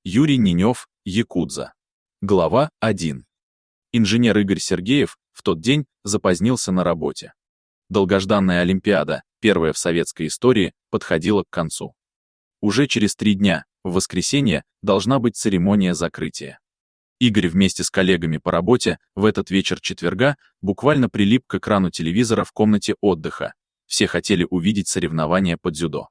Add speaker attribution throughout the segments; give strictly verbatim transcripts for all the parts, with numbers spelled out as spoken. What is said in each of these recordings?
Speaker 1: Юрий Ненев, Якудза. Глава один. Инженер Игорь Сергеев в тот день запозднился на работе. Долгожданная Олимпиада, первая в советской истории, подходила к концу. Уже через три дня, в воскресенье, должна быть церемония закрытия. Игорь вместе с коллегами по работе в этот вечер четверга буквально прилип к экрану телевизора в комнате отдыха. Все хотели увидеть соревнования по дзюдо.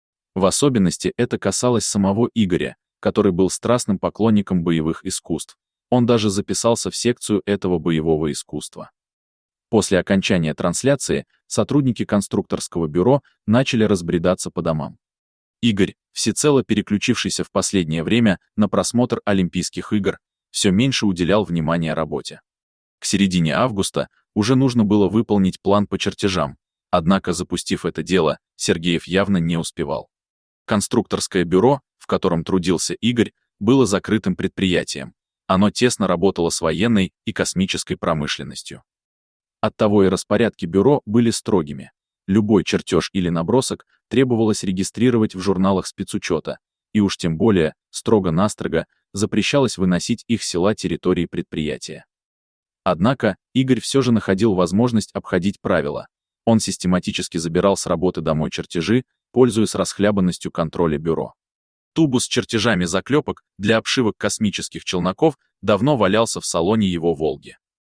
Speaker 1: В особенности это касалось самого Игоря, который был страстным поклонником боевых искусств. Он даже записался в секцию этого боевого искусства. После окончания трансляции сотрудники конструкторского бюро начали разбредаться по домам. Игорь, всецело переключившийся в последнее время на просмотр Олимпийских игр, все меньше уделял внимания работе. К середине августа уже нужно было выполнить план по чертежам, однако, запустив это дело, Сергеев явно не успевал. Конструкторское бюро, в котором трудился Игорь, было закрытым предприятием. Оно тесно работало с военной и космической промышленностью. Оттого и распорядки бюро были строгими. Любой чертеж или набросок требовалось регистрировать в журналах спецучета, и уж тем более, строго-настрого, запрещалось выносить их с села территории предприятия. Однако, Игорь все же находил возможность обходить правила. Он систематически забирал с работы домой чертежи, пользуясь расхлябанностью контроля бюро. Тубус с чертежами заклепок для обшивок космических челноков давно валялся в салоне его «Волги».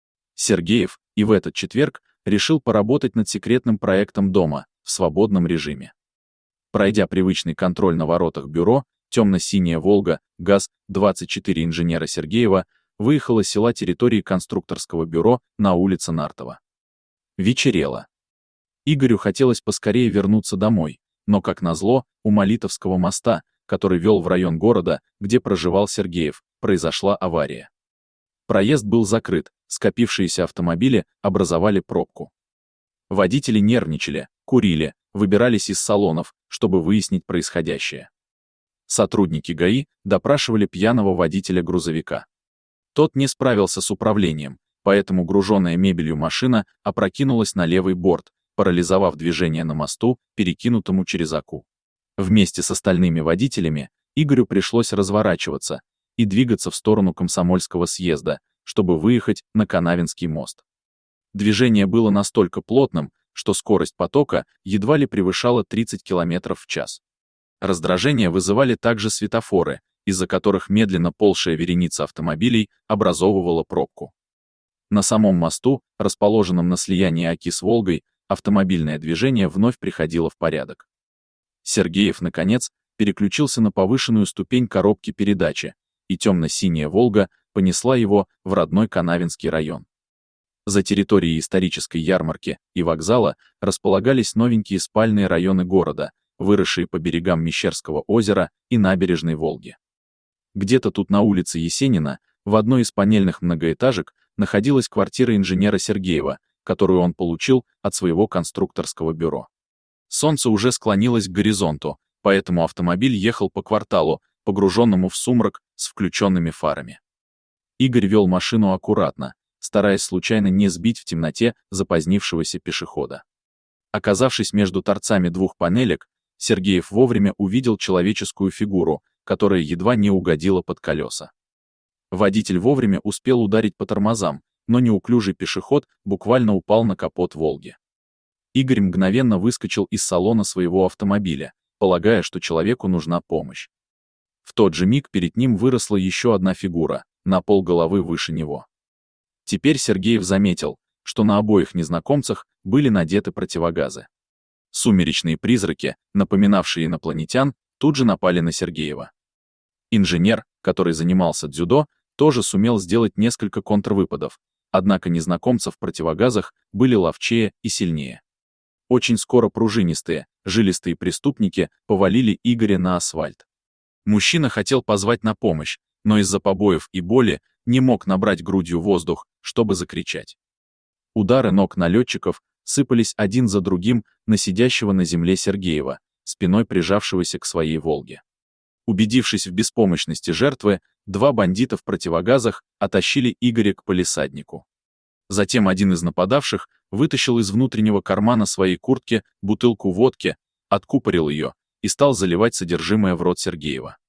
Speaker 1: Сергеев и в этот четверг решил поработать над секретным проектом дома в свободном режиме. Пройдя привычный контроль на воротах бюро, темно-синяя «Волга» ГАЗ двадцать четыре инженера Сергеева выехала с села территории конструкторского бюро на улице Нартова. Вечерело. Игорю хотелось поскорее вернуться домой, но, как назло, у Молитовского моста, который вел в район города, где проживал Сергеев, произошла авария. Проезд был закрыт, скопившиеся автомобили образовали пробку. Водители нервничали, курили, выбирались из салонов, чтобы выяснить происходящее. Сотрудники ГАИ допрашивали пьяного водителя грузовика. Тот не справился с управлением, поэтому груженная мебелью машина опрокинулась на левый борт, парализовав движение на мосту, перекинутому через Оку. Вместе с остальными водителями Игорю пришлось разворачиваться и двигаться в сторону Комсомольского съезда, чтобы выехать на Канавинский мост. Движение было настолько плотным, что скорость потока едва ли превышала тридцать километров в час. Раздражение вызывали также светофоры, из-за которых медленно ползшая вереница автомобилей образовывала пробку. На самом мосту, расположенном на слиянии Оки с Волгой, автомобильное движение вновь приходило в порядок. Сергеев, наконец, переключился на повышенную ступень коробки передачи, и темно-синяя «Волга» понесла его в родной Канавинский район. За территорией исторической ярмарки и вокзала располагались новенькие спальные районы города, выросшие по берегам Мещерского озера и набережной Волги. Где-то тут на улице Есенина, в одной из панельных многоэтажек, находилась квартира инженера Сергеева, которую он получил от своего конструкторского бюро. Солнце уже склонилось к горизонту, поэтому автомобиль ехал по кварталу, погруженному в сумрак, с включенными фарами. Игорь вел машину аккуратно, стараясь случайно не сбить в темноте запозднившегося пешехода. Оказавшись между торцами двух панелек, Сергеев вовремя увидел человеческую фигуру, которая едва не угодила под колеса. Водитель вовремя успел ударить по тормозам, но неуклюжий пешеход буквально упал на капот «Волги». Игорь мгновенно выскочил из салона своего автомобиля, полагая, что человеку нужна помощь. В тот же миг перед ним выросла еще одна фигура, на полголовы выше него. Теперь Сергеев заметил, что на обоих незнакомцах были надеты противогазы. Сумеречные призраки, напоминавшие инопланетян, тут же напали на Сергеева. Инженер, который занимался дзюдо, тоже сумел сделать несколько контрвыпадов, однако незнакомцы в противогазах были ловчее и сильнее. Очень скоро пружинистые, жилистые преступники повалили Игоря на асфальт. Мужчина хотел позвать на помощь, но из-за побоев и боли не мог набрать грудью воздух, чтобы закричать. Удары ног налетчиков сыпались один за другим на сидящего на земле Сергеева, спиной прижавшегося к своей «Волге». Убедившись в беспомощности жертвы, два бандита в противогазах оттащили Игоря к палисаднику. Затем один из нападавших вытащил из внутреннего кармана своей куртки бутылку водки, откупорил ее и стал заливать содержимое в рот Сергеева.